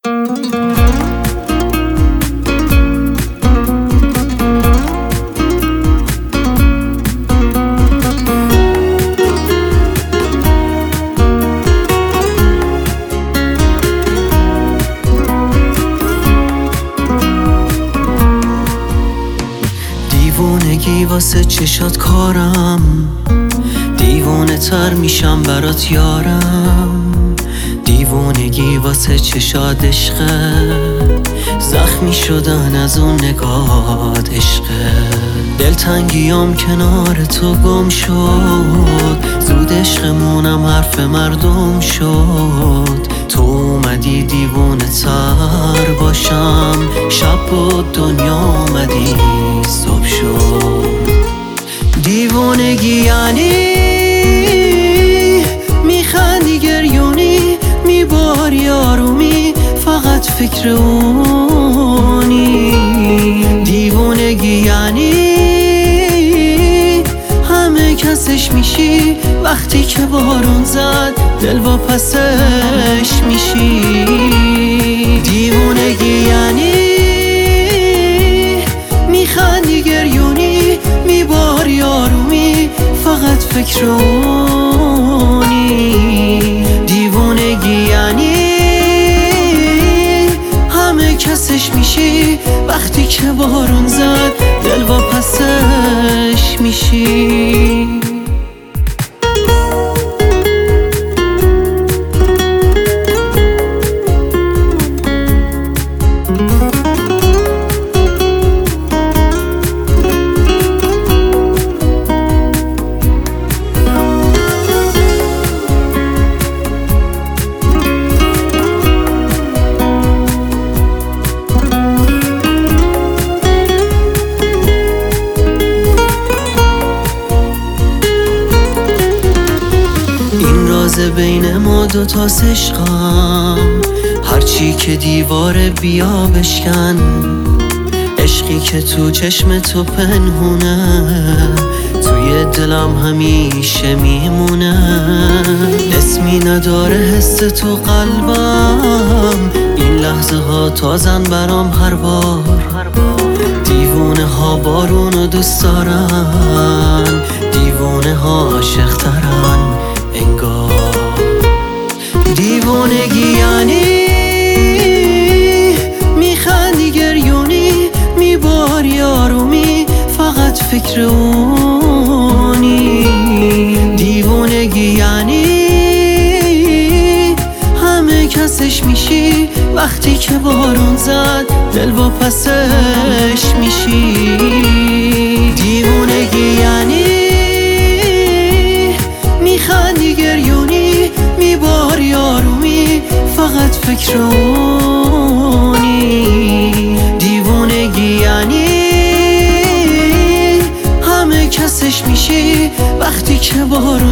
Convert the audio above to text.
دیوونگی واسه چشات کارم، دیوونه تر میشم برات یارم. دیوونگی واسه چشات عشقه، زخمی شدن از اون نگات عشقه. دلتنگیام کنار تو گم شد، زود عشقمونم حرف مردم شد. تو اومدی دیوونه تر باشم، شب بود دنیا اومدی صبح شد. دیوونگی یعنی میخندی گریونی، میباری آرومی، فقط فکر اونی. دیوونگی یعنی همه کسش میشی، وقتی که بارون زد دل واپسش میشی. دیوونگی یعنی میخندی گریونی، میباری آرومی، فقط فکر اونی. دیوونگی یعنی همه کسش میشی، وقتی که بارون زد دل واپسش میشی. بین ما دوتا عشقم، هرچی که دیواره بیا بشکن. عشقی که تو چشم تو پنهونه، توی دلم همیشه میمونه. اسمی نداره حس تو قلبم، این لحظه ها تازن برام هر بار. دیوونه ها بارونو دوست دارن، دیوونه ها عاشق ترن انگار. دیوونگی یعنی میخندی گریونی، میباری آرومی، فقط فکر اونی. دیوونگی یعنی همه کسش میشی، وقتی که بارون زد دل واپسش میشی. دیوونگی یعنی میخندی گریونی، میباری آرومی، فقط فکر اونی. دیوونگی یعنی همه کسش میشی، وقتی که بارون